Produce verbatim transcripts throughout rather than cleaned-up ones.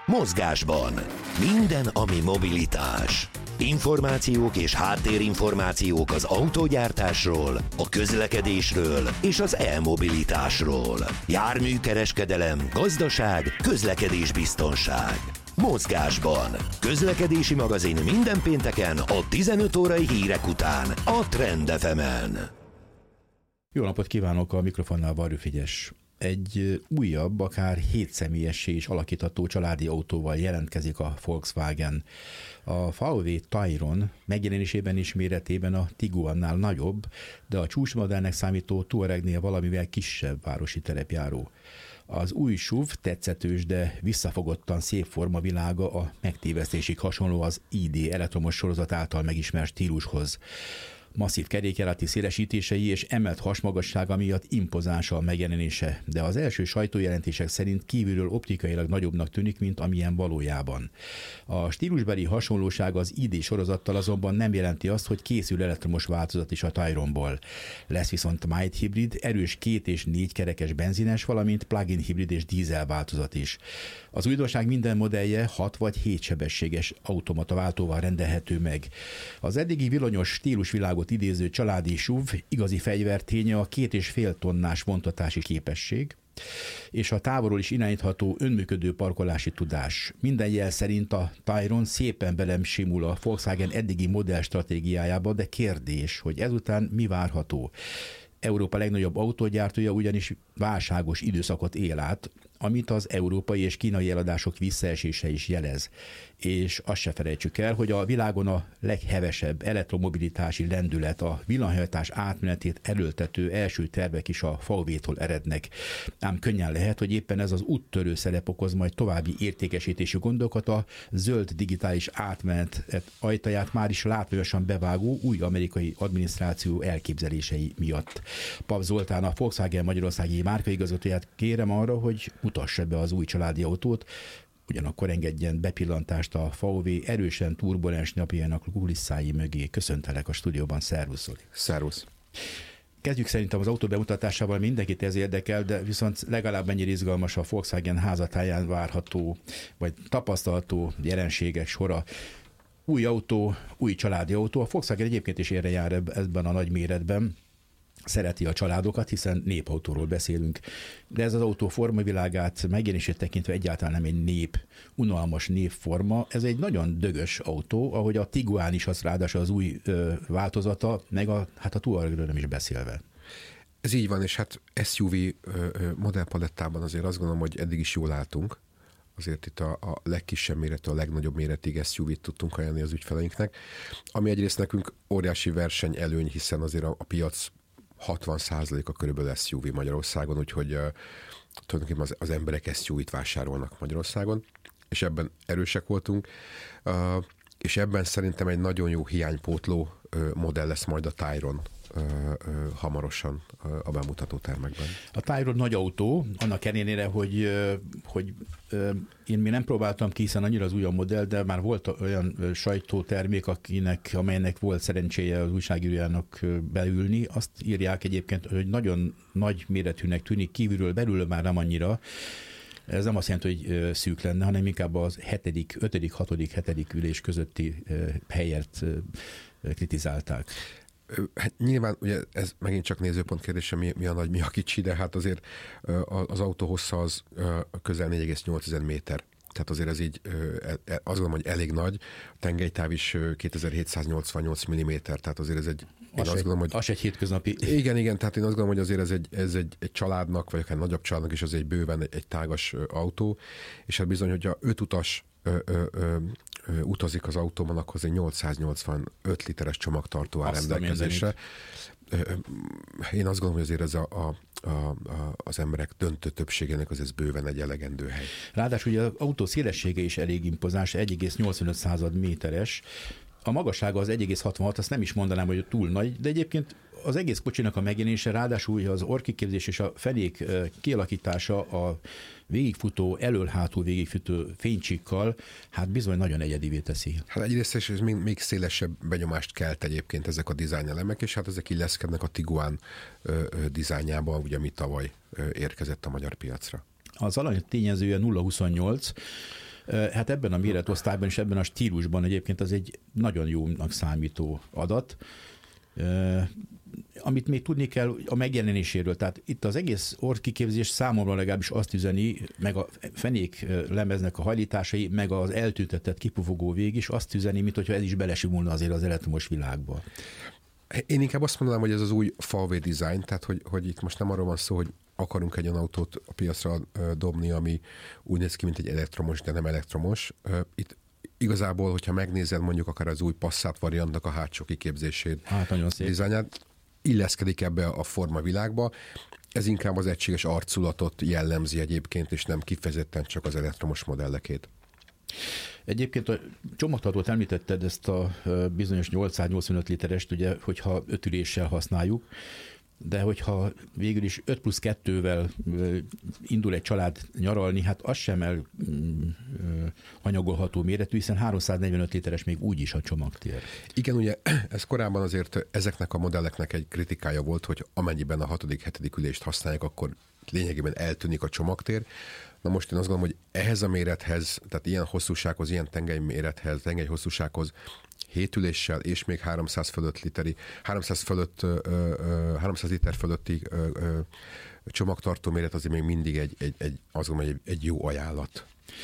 Mozgásban. Minden, ami mobilitás. Információk és háttérinformációk az autógyártásról, a közlekedésről és az e-mobilitásról. Járműkereskedelem, gazdaság, közlekedésbiztonság. Mozgásban. Közlekedési magazin minden pénteken a tizenöt órai hírek után a Trend ef emen. Jó napot kívánok, a mikrofonnál Varjú Frigyes. Egy újabb, akár hétszemélyessé is alakítható családi autóval jelentkezik a Volkswagen. A vé vé Tayron megjelenésében és méretében a Tiguannál nagyobb, de a csúcsmodellnek számító Touaregnél valamivel kisebb városi terepjáró. Az új es u vé tetszetős, de visszafogottan szép formavilága a megtévesztésig hasonló az i dé elektromos sorozat által megismert stílushoz. Masszív kerékjárati szélesítései és emelt hasmagassága miatt impozáns a megjelenése, de az első sajtójelentések szerint kívülről optikailag nagyobbnak tűnik, mint amilyen valójában. A stílusbeli hasonlóság az i dé sorozattal azonban nem jelenti azt, hogy készül elektromos változat is a Tayronból. Lesz viszont mild hibrid, erős két és négy kerekes benzines, valamint plug-in hibrid és dízel változat is. Az újdonság minden modellje hat vagy hét sebességes automata váltóval rendelhető meg. Az eddigi villanyos stílusvilágot idéző családi es u vé igazi fegyverténye a két és fél tonnás vontatási képesség, és a távolról is irányítható önműködő parkolási tudás. Minden jel szerint a Tayron szépen belem simul a Volkswagen eddigi modell stratégiájába, de kérdés, hogy ezután mi várható. Európa legnagyobb autógyártója ugyanis válságos időszakot él át, amit az európai és kínai eladások visszaesése is jelez. És azt se felejtsük el, hogy a világon a leghevesebb elektromobilitási lendület, a villanyhajtás átmenetét erőltető első tervek is a vé vé-tól erednek. Ám könnyen lehet, hogy éppen ez az úttörő szerep okoz majd további értékesítési gondokat a zöld digitális átmenet ajtaját már is látványosan bevágó új amerikai adminisztráció elképzelései miatt. Pap Zoltán, a Volkswagen magyarországi márkaigazgatóját kérem arra, hogy mutassa be az új családi autót, ugyanakkor engedjen bepillantást a vé vé erősen turbulens napjának kulisszái mögé. Köszöntelek a stúdióban, szervusz. Szervusz. Kezdjük szerintem az autó bemutatásával, mindenkit ez érdekel, de viszont legalább ennyire izgalmas a Volkswagen házatáján várható, vagy tapasztalható jelenségek sora. Új autó, új családi autó. A Volkswagen egyébként is erre jár ebben a nagy méretben. Szereti a családokat, hiszen népautóról beszélünk. De ez az autó formavilágát, megjelenését tekintve egyáltalán nem egy nép, unalmas népforma. Ez egy nagyon dögös autó, ahogy a Tiguan is, az ráadásul az új ö, változata, meg a, hát a Touaregről nem is beszélve. Ez így van, és hát es u vé modellpalettában azért azt gondolom, hogy eddig is jól álltunk. Azért itt a, a legkisebb méretű, a legnagyobb méretig es u vét tudtunk ajánlani az ügyfeleinknek, ami egyrészt nekünk óriási verseny előny, hiszen azért a, a piac hatvan százaléka körülbelül es u vé Magyarországon, úgyhogy uh, tulajdonképpen az, az emberek es u vét vásárolnak Magyarországon, és ebben erősek voltunk, uh, és ebben szerintem egy nagyon jó hiánypótló uh, modell lesz majd a Tayron uh, uh, hamarosan uh, a bemutató termekben. A Tayron nagy autó, annak ellenére, hogy, uh, hogy uh, én még nem próbáltam ki, hiszen annyira az új a modell, de már volt olyan uh, sajtótermék, akinek, amelynek volt szerencséje az újságírójának uh, beülni. Azt írják egyébként, hogy nagyon nagy méretűnek tűnik, kívülről, belül már nem annyira. Ez nem azt jelenti, hogy szűk lenne, hanem inkább az hetedik, ötödik, hatodik, hetedik ülés közötti helyet kritizálták. Hát nyilván ugye ez megint csak nézőpont kérdése, mi, mi a nagy, mi a kicsi, de hát azért az autó hossza az közel négy egész nyolc méter. Tehát azért ez így, azt gondolom, hogy elég nagy. A tengelytáv is kétezer-hétszáznyolcvannyolc milliméter, tehát azért ez egy... Én az, azt egy, gondolom, hogy, az egy hétköznapi... Igen, igen, tehát én azt gondolom, hogy azért ez egy, ez egy, egy családnak, vagy akár nagyobb családnak is az egy bőven egy, egy tágas autó, és hát bizony, hogyha öt utas ö, ö, ö, ö, utazik az autóban, akkor az egy nyolcszáznyolcvanöt literes csomagtartó áll rendelkezésre. Én azt gondolom, hogy azért ez a, a A, a, az emberek döntő többségének az ez bőven egy elegendő hely. Ráadásul ugye az autó szélessége is elég impozáns, egy egész nyolcvanöt század méteres. A magassága az egy egész hatvanhat, azt nem is mondanám, hogy túl nagy, de egyébként az egész kocsinak a megjelenése, ráadásul az orrkiképzés és a fenék kialakítása a végigfutó, elől-hátul végigfutó fénycsíkkal, hát bizony nagyon egyedivé teszi. Hát egyrészt és ez még, még szélesebb benyomást kelt egyébként ezek a dizájnelemek, és hát ezek illeszkednek a Tiguan ö, ö, dizájnjába, ugye, ami tavaly ö, érkezett a magyar piacra. Az alany tényezője nulla egész huszonnyolc, Hát ebben a méretosztályban és ebben a stílusban egyébként az egy nagyon jónak számító adat. Amit még tudni kell a megjelenéséről, tehát itt az egész orrkiképzés számomra legalábbis azt üzeni, meg a fenék lemeznek a hajlításai, meg az eltüntetett kipufogó vég is azt üzeni, mint hogyha ez is belesimulna azért az elektromos világba. Én inkább azt mondanám, hogy ez az új ef á vé design, tehát hogy, hogy itt most nem arról van szó, hogy akarunk egy olyan autót a piacra dobni, ami úgy néz ki, mint egy elektromos, de nem elektromos. Itt igazából, hogyha megnézed mondjuk akár az új Passat variantnak a hátsó kiképzését, hát nagyon szép. dizájnját, illeszkedik ebbe a forma világba. Ez inkább az egységes arculatot jellemzi egyébként, és nem kifejezetten csak az elektromos modellekét. Egyébként a csomagtartót említetted, ezt a bizonyos nyolcszáznyolcvanöt literest, ugye, hogyha öt üléssel használjuk, de hogyha végül is öt plusz kettővel indul egy család nyaralni, hát az sem elhanyagolható méretű, hiszen háromszáznegyvenöt literes még úgyis a csomagtér. Igen, ugye ez korábban azért ezeknek a modelleknek egy kritikája volt, hogy amennyiben a hatodik, hetedik ülést használják, akkor lényegében eltűnik a csomagtér. Na most én azt gondolom, hogy ehhez a mérethez, tehát ilyen hosszúsághoz, ilyen tengely mérethez, tengely hosszúsághoz hét üléssel és még háromszáz fölött literi, háromszáz fölött, ö, ö, háromszáz liter fölötti ö, ö, csomagtartó méret azért még mindig egy, egy, egy, azt gondolom, egy, egy jó ajánlat.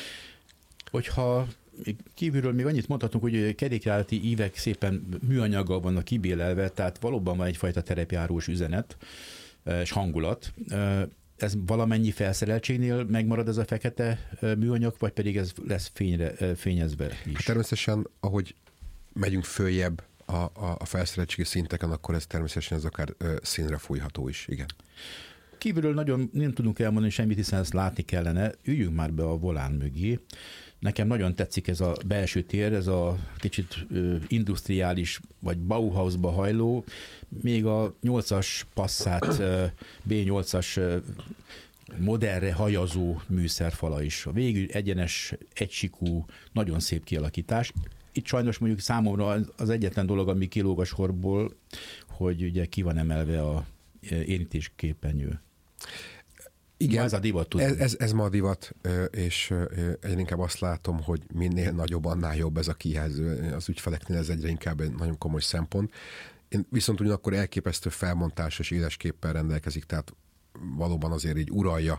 Hogyha kívülről még annyit mondhatunk, hogy kerékjárati ívek szépen műanyaggal vannak kibélelve, tehát valóban van egyfajta terepjárós üzenet és hangulat. Ez valamennyi felszereltségnél megmarad ez a fekete műanyag, vagy pedig ez lesz fényre, fényezve is? Hát természetesen, ahogy megyünk följebb a, a, a felszereltségi szinteken, akkor ez természetesen ez akár ö, színre fújható is, igen. Kívülről nagyon nem tudunk elmondani semmit, hiszen ezt látni kellene. Üljünk már be a volán mögé. Nekem nagyon tetszik ez a belső tér, ez a kicsit ö, industriális, vagy Bauhausba hajló, még a nyolcas Passat, ö, bé nyolcas ö, modellre hajazó műszerfala is. A végül egyenes, egysikú, nagyon szép kialakítás. Itt sajnos mondjuk számomra az egyetlen dolog, ami kilóg a sorból, hogy ugye ki van emelve a érintésképernyő. Igen, ma ez a divat, tudom. Ez, ez, ez ma a divat, és egyre inkább azt látom, hogy minél nagyobb, annál jobb ez a kijelző. Az ügyfeleknél ez egyre inkább egy nagyon komoly szempont. Én viszont ugyanakkor elképesztő felmontásos élesképpel rendelkezik, tehát valóban azért így uralja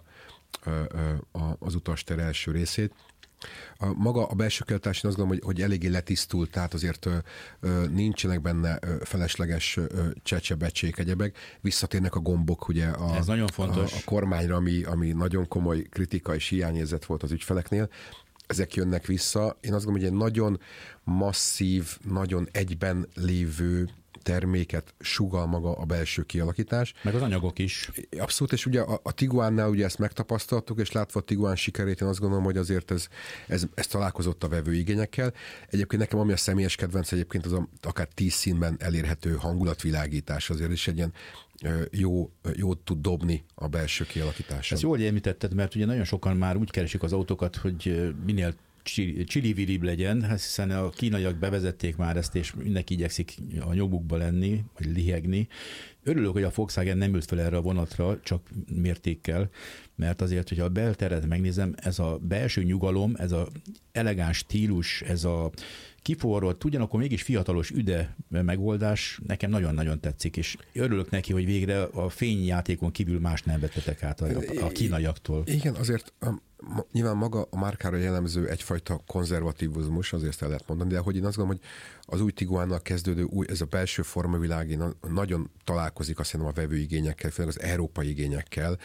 az utastér első részét. A maga a belső kialakítás, én azt gondolom, hogy, hogy eléggé letisztult, tehát azért ö, ö, nincsenek benne ö, felesleges ö, csecsebecsék, egyebek. Visszatérnek a gombok ugye a, Ez nagyon fontos. a, a kormányra, ami, ami nagyon komoly kritika és hiányérzet volt az ügyfeleknél. Ezek jönnek vissza. Én azt gondolom, hogy egy nagyon masszív, nagyon egyben lévő terméket sugall maga a belső kialakítás. Meg az anyagok is. Abszolút, és ugye a, a Tiguannál ugye ezt megtapasztaltuk, és látva a Tiguan sikerét, én azt gondolom, hogy azért ez, ez, ez találkozott a vevő igényekkel. Egyébként nekem ami a személyes kedvenc egyébként az a, akár tíz színben elérhető hangulatvilágítás, azért is egy ilyen jó, jót tud dobni a belső kialakítás. Ezt jól említetted, mert ugye nagyon sokan már úgy keresik az autókat, hogy minél csili-vilibb legyen, hiszen a kínaiak bevezették már ezt, és mindenki igyekszik a nyomukba lenni, vagy lihegni. Örülök, hogy a Volkswagen nem ült fel erre a vonatra, csak mértékkel, mert azért, hogyha a belteret megnézem, ez a belső nyugalom, ez a elegáns stílus, ez a kiforrott, ugyanakkor mégis fiatalos üde megoldás nekem nagyon-nagyon tetszik, és örülök neki, hogy végre a fényjátékon kívül más nem vettetek át a, a kínaiaktól. Igen, azért nyilván maga a márkára jellemző egyfajta konzervatívizmus, azért el lehet mondani, de hogy én azt gondolom, hogy az új Tiguannal kezdődő új, ez a belső formavilág nagyon találkozik azt hiszem a vevő igényekkel, főleg az európai igényekkel,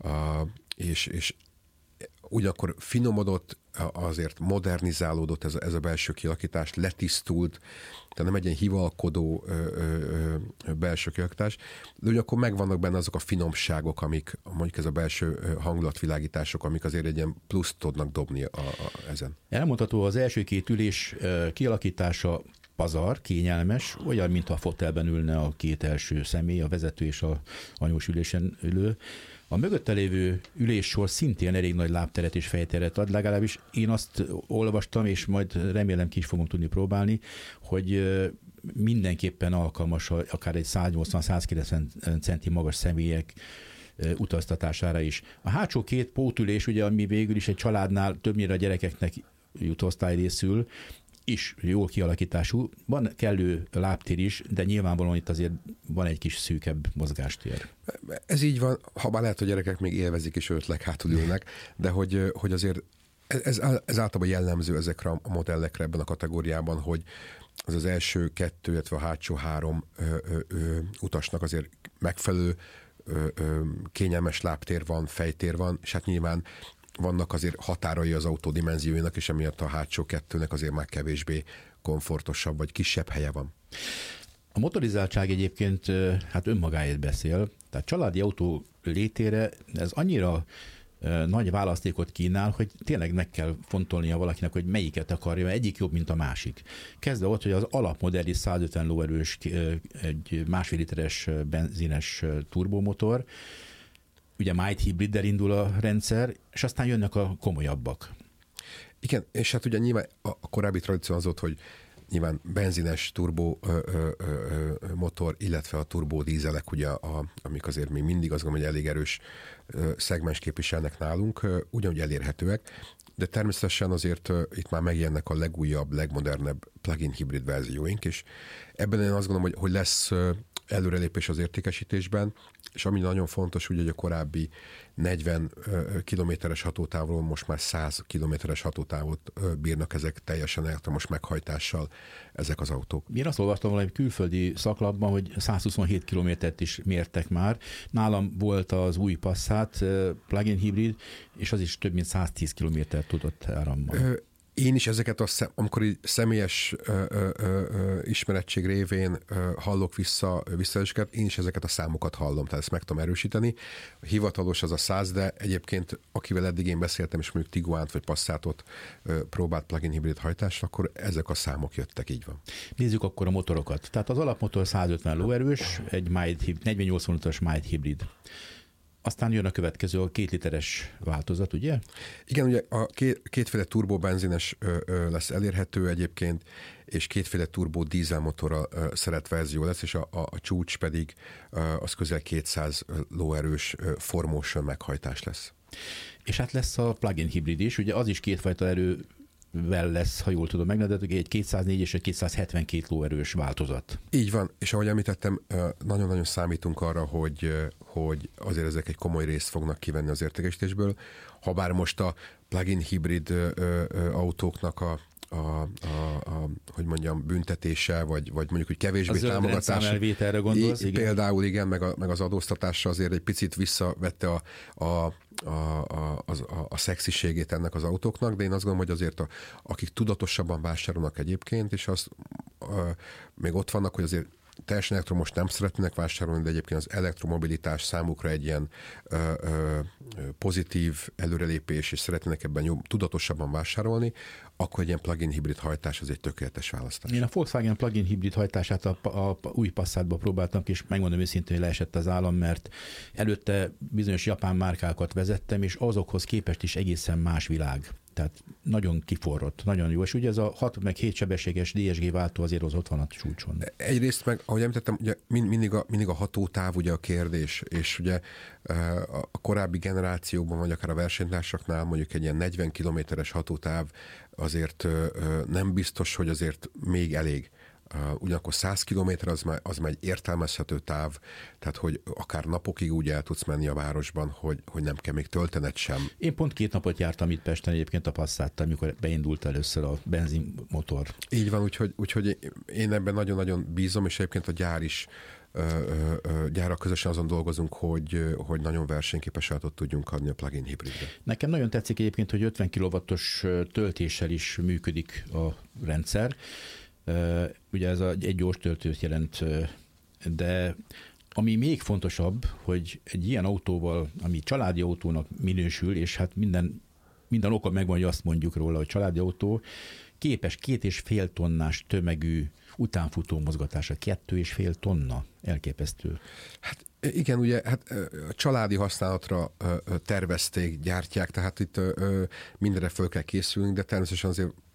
és, és ugyanakkor finomodott, azért modernizálódott ez a, ez a belső kialakítás, letisztult, tehát nem egy ilyen hivalkodó ö, ö, ö, belső kialakítás, de ugyanakkor megvannak benne azok a finomságok, amik mondjuk ez a belső hangulatvilágítások, amik azért egy ilyen pluszt tudnak dobni a, a, ezen. Elmondható, az első két ülés kialakítása pazar, kényelmes, olyan, mintha a fotelben ülne a két első személy, a vezető és a anyós ülésen ülő. A mögötte lévő üléssor szintén elég nagy lábteret és fejteret ad, legalábbis én azt olvastam, és majd remélem ki is fogom tudni próbálni, hogy mindenképpen alkalmas akár egy száznyolcvan-százkilencven centi magas személyek utaztatására is. A hátsó két pótülés, ugye, ami végül is egy családnál többnyire a gyerekeknek jutóosztály részül, is jó kialakítású, van kellő lábtér is, de nyilvánvalóan itt azért van egy kis szűkebb mozgástér. Ez így van, ha bár lehet, hogy gyerekek még élvezik és ötleg hátul ülnek, de hogy, hogy azért ez, ez általában jellemző ezekre a modellekre ebben a kategóriában, hogy az az első kettő, illetve a hátsó három ö, ö, ö, utasnak azért megfelelő ö, ö, kényelmes lábtér van, fejtér van, és hát nyilván vannak azért határai az autó dimenzióinak, és emiatt a hátsó kettőnek azért már kevésbé komfortosabb, vagy kisebb helye van. A motorizáltság egyébként hát önmagáért beszél, tehát családi autó létére ez annyira nagy választékot kínál, hogy tényleg meg kell fontolnia valakinek, hogy melyiket akarja, mert egyik jobb, mint a másik. Kezdve ott, hogy az alapmodell is száz ötven lóerős, egy másfél literes benzines turbomotor, ugye mild hibriddel indul a rendszer, és aztán jönnek a komolyabbak. Igen, és hát ugye nyilván a korábbi tradíció az volt, hogy nyilván benzines turbo ö, ö, ö, motor, illetve a turbo dízelek, ugye, a, amik azért még mindig azt gondolom, hogy elég erős ö, szegmens képviselnek nálunk, ö, ugyanúgy elérhetőek, de természetesen azért ö, itt már megjelennek a legújabb, legmodernebb plug-in hibrid verzióink, és ebben én azt gondolom, hogy, hogy lesz ö, előrelépés az értékesítésben, és ami nagyon fontos, ugye, hogy a korábbi negyven kilométeres hatótávról most már száz kilométeres hatótávot bírnak ezek teljesen elektromos meghajtással ezek az autók. Én azt olvastam valami külföldi szaklapban, hogy száz huszonhét kilométert is mértek már. Nálam volt az új Passat plug-in hibrid, és az is több mint száz tíz kilométert tudott árammal. Ö- Én is ezeket, a szem, amikor így személyes ö, ö, ö, ismerettség révén ö, hallok vissza visszaeseket, én is ezeket a számokat hallom, tehát ezt meg tudom erősíteni. A hivatalos az a száz, de egyébként akivel eddig én beszéltem, és mondjuk Tiguant vagy Passatot ö, próbált plug-in hibrid hajtásra, akkor ezek a számok jöttek, így van. Nézzük akkor a motorokat. Tehát az alapmotor száz ötven lóerős, egy mild, negyvennyolcvan utas mild hibrid. Aztán jön a következő, a két literes változat, ugye? Igen, ugye a két, kétféle turbobenzines ö, ö, lesz elérhető egyébként, és kétféle turbo dízelmotorral ö, szeret verzió lesz, és a, a, a csúcs pedig ö, az közel kétszáz lóerős four motion meghajtás lesz. És hát lesz a plug-in hibrid is, ugye az is kétfajta erő vel lesz, ha jól tudom megnevezni, egy kétszáznégy és egy kétszázhetvenkét lóerős változat. Így van, és ahogy említettem, nagyon-nagyon számítunk arra, hogy, hogy azért ezek egy komoly részt fognak kivenni az értékesítésből. Habár most a plug-in hibrid autóknak a A, a, a, hogy mondjam, büntetése, vagy, vagy mondjuk, hogy kevésbé támogatása. A zöld gondolsz, igen. Például igen, meg, a, meg az adóztatásra azért egy picit visszavette a, a, a, a, a, a szexiségét ennek az autóknak, de én azt gondolom, hogy azért a, akik tudatosabban vásárolnak egyébként, és az a, még ott vannak, hogy azért teljesen elektromos nem szeretnének vásárolni, de egyébként az elektromobilitás számukra egy ilyen ö, ö, pozitív előrelépés, és szeretnének ebben jó, tudatosabban vásárolni, akkor egy ilyen plug-in hibrid hajtás az egy tökéletes választás. Én a Volkswagen plug-in hibrid hajtását a, a, a új Passatba próbáltam, és megmondom őszintén, hogy leesett az állam, mert előtte bizonyos japán márkákat vezettem, és azokhoz képest is egészen más világ. Tehát nagyon kiforrott, nagyon jó. És ugye ez a hat meg hét sebességes dé es gé váltó azért az ott van a csúcson. Egyrészt meg, ahogy említettem, ugye mindig a, mindig a hatótáv ugye a kérdés, és ugye a korábbi generációkban, vagy akár a versenytársaknál mondjuk egy ilyen negyven kilométeres hatótáv azért nem biztos, hogy azért még elég. Uh, ugyanakkor száz kilométer az már, az már egy értelmezhető táv, tehát hogy akár napokig úgy el tudsz menni a városban, hogy, hogy nem kell még töltened sem. Én pont két napot jártam itt Pesten egyébként a Passattal, amikor beindult először a benzinmotor. Így van, úgyhogy, úgyhogy én ebben nagyon-nagyon bízom, és egyébként a gyár is gyárak közösen azon dolgozunk, hogy, hogy nagyon versenyképes autót tudjunk adni a plug-in hibridre. Nekem nagyon tetszik egyébként, hogy ötven kilowattos töltéssel is működik a rendszer. Ugye ez egy gyors töltőt jelent, de ami még fontosabb, hogy egy ilyen autóval, ami családi autónak minősül, és hát minden, minden oka megvan, hogy azt mondjuk róla, hogy családi autó, képes két és fél tonnás tömegű utánfutó mozgatása, kettő és fél tonna, elképesztő. Hát igen, ugye hát családi használatra tervezték, gyártják, tehát itt mindenre föl kell készülni, de természetesen azért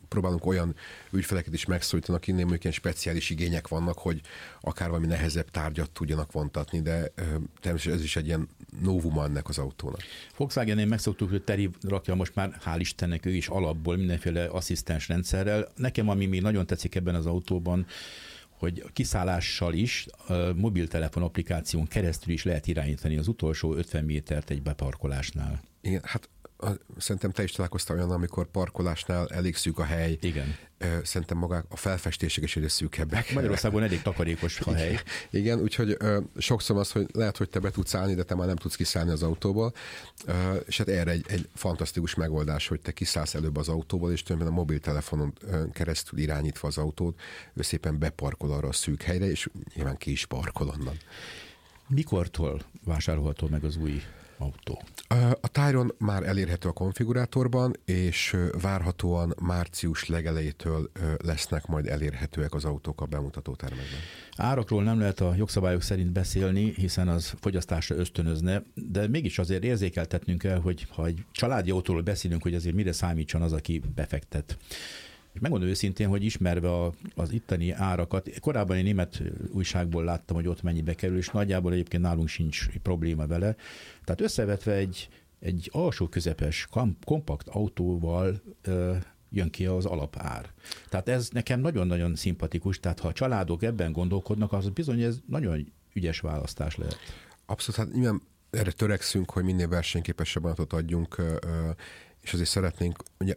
próbálunk olyan ügyfeleket is megszólítani, akinek mondjuk ilyen speciális igények vannak, hogy akár valami nehezebb tárgyat tudjanak vontatni, de természetesen ez is egy ilyen novuma ennek az autónak. Volkswagen-nél megszoktuk, hogy Teri rakja most már, hál' Istennek, ő is alapból mindenféle asszisztens rendszerrel. Nekem, ami még nagyon tetszik ebben az autóban, hogy kiszállással is, a mobiltelefon applikáción keresztül is lehet irányítani az utolsó ötven métert egy beparkolásnál. Igen, hát a, szerintem te is találkoztál olyan, amikor parkolásnál elég szűk a hely. Igen. Szerintem magák a felfestések is egyre szűkebbek. Magyarországon elég takarékos a hely. Igen, igen, úgyhogy ö, sokszor az, hogy lehet, hogy te be tudsz állni, de te már nem tudsz kiszállni az autóból. Ö, és hát erre egy, egy fantasztikus megoldás, hogy te kiszállsz előbb az autóból, és tulajdonképpen a mobiltelefonon keresztül irányítva az autót, ő szépen beparkol arra a szűk helyre, és nyilván ki is parkol onnan. Mikortól vásárolható meg az új autó? A Tayron már elérhető a konfigurátorban, és várhatóan március legelejétől lesznek majd elérhetőek az autók a bemutatótermekben. Árakról nem lehet a jogszabályok szerint beszélni, hiszen az fogyasztásra ösztönözne, de mégis azért érzékeltetnünk kell, hogy ha egy családi autóról beszélünk, hogy azért mire számítson az, aki befektet. És megmondom őszintén, hogy ismerve a, az itteni árakat, korábban egy német újságból láttam, hogy ott mennyibe kerül, és nagyjából egyébként nálunk sincs probléma vele. Tehát összevetve egy, egy alsó közepes, kompakt autóval ö, jön ki az alapár. Tehát ez nekem nagyon-nagyon szimpatikus, tehát ha a családok ebben gondolkodnak, az bizony ez nagyon ügyes választás lehet. Abszolút, hát nyilván erre törekszünk, hogy minél versenyképesebb adatot adjunk, és azért szeretnénk, ugye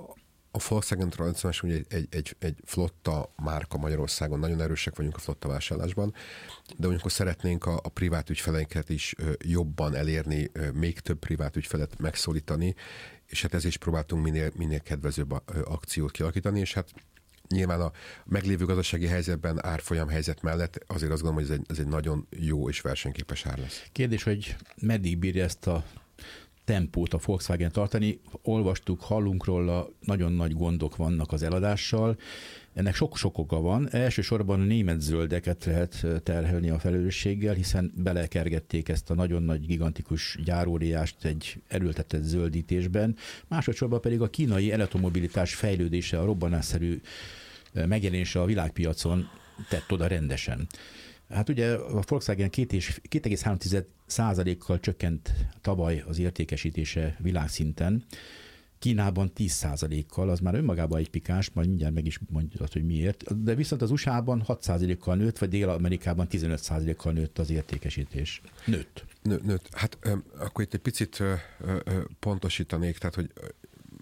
a Volkswagen tradicionálisan egy, egy, egy, egy flotta márka Magyarországon, nagyon erősek vagyunk a flotta vásárlásban, de ugyanakkor szeretnénk a, a privát ügyfeleinket is jobban elérni, még több privát ügyfelet megszólítani, és hát ezért is próbáltunk minél, minél kedvezőbb akciót kialakítani, és hát nyilván a meglévő gazdasági helyzetben, árfolyam helyzet mellett azért azt gondolom, hogy ez egy, ez egy nagyon jó és versenyképes ár lesz. Kérdés, hogy meddig bírja ezt a tempót a Volkswagen tartani. Olvastuk, hallunk róla, nagyon nagy gondok vannak az eladással. Ennek sok-sok oka van. Elsősorban a német zöldeket lehet terhelni a felelősséggel, hiszen belekergették ezt a nagyon nagy, gigantikus gyáróriást egy erőltetett zöldítésben. Másodszorban pedig a kínai elektromobilitás fejlődése, a robbanásszerű megjelenése a világpiacon tett oda rendesen. Hát ugye a Volkswagen két egész három százalékkal csökkent tavaly az értékesítése világszinten, Kínában tíz százalékkal, az már önmagában egy pikás, majd mindjárt meg is mondja azt, hogy miért, de viszont az u es á-ban hat százalékkal nőtt, vagy Dél-Amerikában tizenöt százalékkal nőtt az értékesítés. Nőtt. Nő, nőtt. Hát ö, akkor itt egy picit ö, ö, pontosítanék, tehát, hogy ö,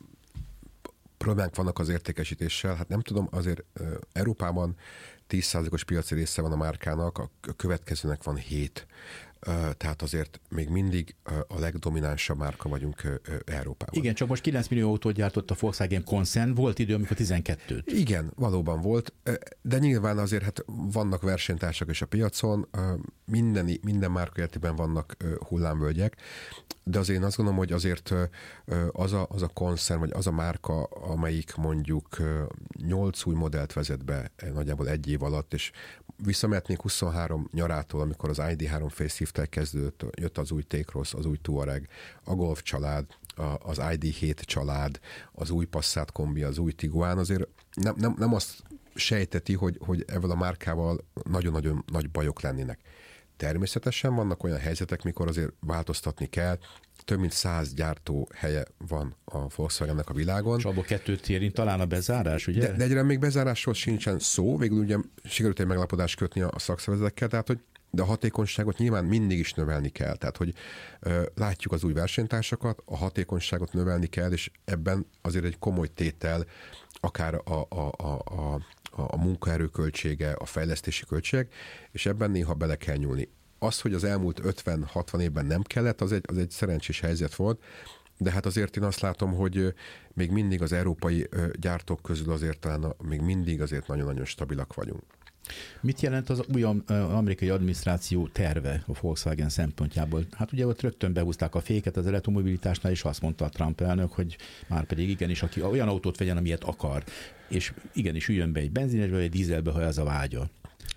problémák vannak az értékesítéssel, hát nem tudom, azért ö, Európában tíz százalékos piaci része van a márkának, a következőnek van hét. Tehát azért még mindig a legdominánsabb márka vagyunk Európában. Igen, csak most kilenc millió autót gyártott a Volkswagen koncern, volt idő, amikor tizenkettőt. Igen, valóban volt, de nyilván azért hát vannak versenytársak is a piacon, minden, minden márka életében vannak hullámvölgyek, de azért én azt gondolom, hogy azért az a, az a koncern, vagy az a márka, amelyik mondjuk nyolc új modellt vezet be nagyjából egy év alatt, és visszamehetnénk huszonhárom nyarától, amikor az i dé három facelift-tel kezdődött, jött az új T-Cross, az új Touareg, a Golf család, az i dé hét család, az új Passat kombi, az új Tiguan, azért nem, nem, nem azt sejteti, hogy, hogy ezzel a márkával nagyon-nagyon nagy bajok lennének. Természetesen vannak olyan helyzetek, mikor azért változtatni kell. Több mint száz gyártó helye van a Volkswagennek a világon. És abból kettőt érint talán a bezárás, ugye? De, de egyre még bezárásról sincsen szó. Végül ugye sikerült egy meglapodást kötni a szakszervezetekkel, tehát hogy de a hatékonyságot nyilván mindig is növelni kell. Tehát, hogy ö, látjuk az új versenytársakat, a hatékonyságot növelni kell, és ebben azért egy komoly tétel, akár a, a, a, a a munkaerő költsége, a fejlesztési költség, és ebben néha bele kell nyúlni. Az, hogy az elmúlt ötven-hatvan évben nem kellett, az egy, az egy szerencsés helyzet volt, de hát azért én azt látom, hogy még mindig az európai gyártók közül azért talán még mindig azért nagyon-nagyon stabilak vagyunk. Mit jelent az új amerikai adminisztráció terve a Volkswagen szempontjából? Hát ugye ott rögtön behúzták a féket az elektromobilitásnál, és azt mondta a Trump elnök, hogy már pedig igenis, aki olyan autót vegyen, amilyet akar, és igenis üljön be egy benzinesbe, vagy egy dízelbe, ha ez a vágya.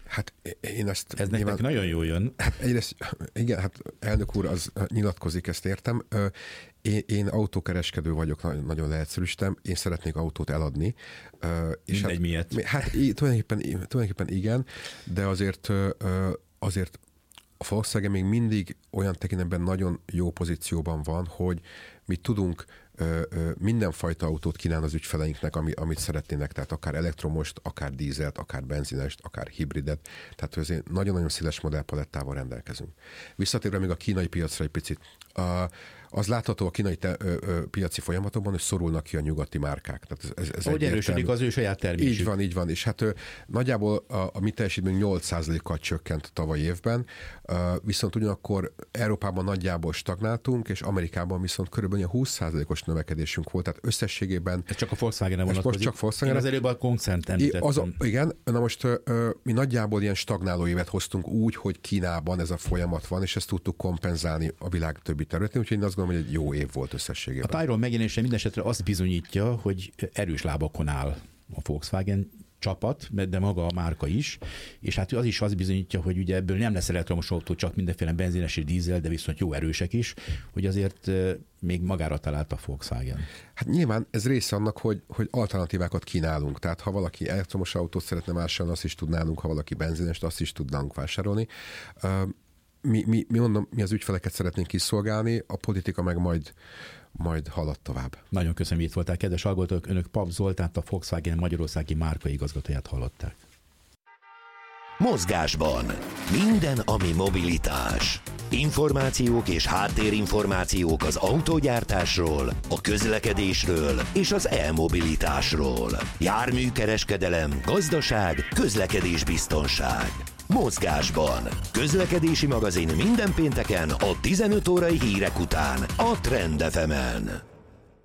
Hát én ezt... Ez nyilván... nektek nagyon jól jön. Egyrészt, igen, hát elnök úr az nyilatkozik, ezt értem. Én, én autókereskedő vagyok, nagyon leegyszerűsítem, én szeretnék autót eladni. És Mindegy hát, miért. Hát tulajdonképpen, tulajdonképpen igen, de azért, azért a Volkswagen még mindig olyan tekintetben nagyon jó pozícióban van, hogy mi tudunk mindenfajta autót kínál az ügyfeleinknek, ami, amit szeretnének, tehát akár elektromost, akár dízelt, akár benzinest, akár hibridet, tehát azért nagyon-nagyon széles modellpalettával rendelkezünk. Visszatérve még a kínai piacra egy picit, az látható a kínai te, ö, ö, piaci folyamatokban, hogy szorulnak ki a nyugati márkák. Tehát ez, ez Ahogy erősödik az ő saját termésük. Így van, így van. És hát ö, nagyjából a, a mi teljesítményünk nyolc százalékkal csökkent tavaly évben, ö, viszont ugyanakkor Európában nagyjából stagnáltunk, és Amerikában viszont körülbelül húsz százalékos növekedésünk volt, tehát összességében... Ez csak a Volkswagen-re vonatkozik. Csak Volkswagen. Én az előbb a koncernt említettem. Igen, na most ö, mi nagyjából ilyen stagnáló évet hoztunk úgy, hogy Kínában ez a folyamat van, és ezt tudtuk kompenzálni a világ többi területén, úgyhogy én azt gondolom, hogy egy jó év volt összességében. A Tyrol megjelenése minden esetre azt bizonyítja, hogy erős lábakon áll a Volkswagen csapat, de maga a márka is, és hát az is azt bizonyítja, hogy ugye ebből nem lesz elektromos autó, csak mindenféle benzines és dízel, de viszont jó erősek is, hogy azért még magára talált a Volkswagen. Hát nyilván ez része annak, hogy, hogy alternatívákat kínálunk. Tehát ha valaki elektromos autót szeretne vásárolni, azt is tudnálunk, ha valaki benzinest, azt is tudnánk vásárolni. Mi, mi, mi, mondom, mi az ügyfeleket szeretnénk kiszolgálni, a politika meg majd, majd halad tovább. Nagyon köszönöm, hogy itt voltál, kedves hallgatók. Önök Pap Zoltánt, a Volkswagen magyarországi márkaigazgatóját hallották. Mozgásban minden, ami mobilitás. Információk és háttérinformációk az autógyártásról, a közlekedésről és az e-mobilitásról. Járműkereskedelem, gazdaság, közlekedésbiztonság. Mozgásban. Közlekedési magazin minden pénteken a tizenöt órai hírek után a Trend ef emen.